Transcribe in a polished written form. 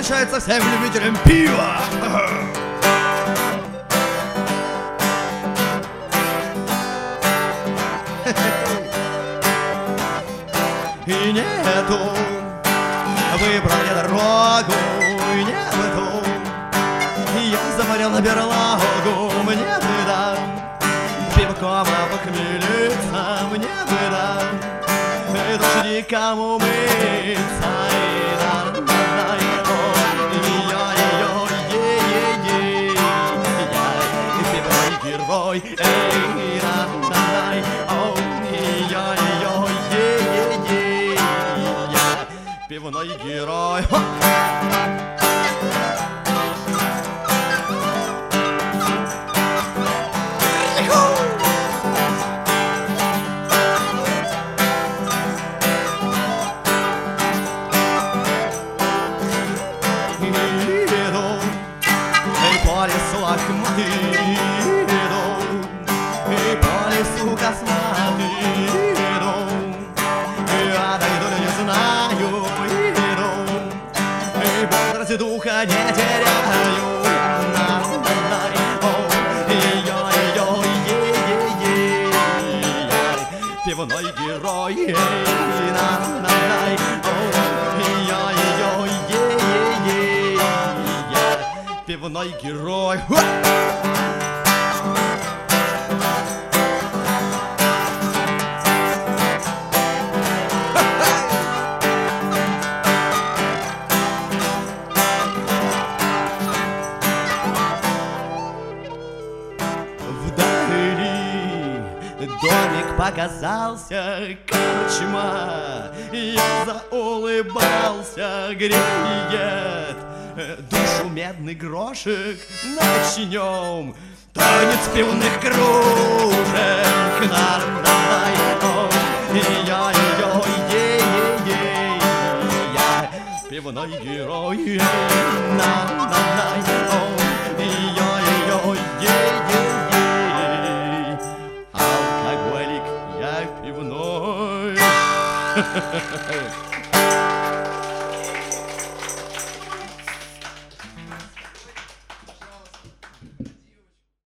посвящается всем любителям пива. И нету, выбрал я дорогу, и не в эту. Я заморил на берлогу, мне бы да пивком похмелиться, мне бы да и души никому мыться. И да-да-да, я-я-я-е-е-е, я пивной герой. Эй, да-да-да, я-я-я-е-е-е, я пивной герой. По лесу лохматый иду, и по лесу косматый иду, я дойду ли не знаю, иду, и бодрость духа не теряю. Пивной герой. Пивной герой. Вдали домик показался, корчма. Я заулыбался, греет душу медный грошек. Начнем танец пивных кружек. Я пивной герой. Алкоголик, я пивной.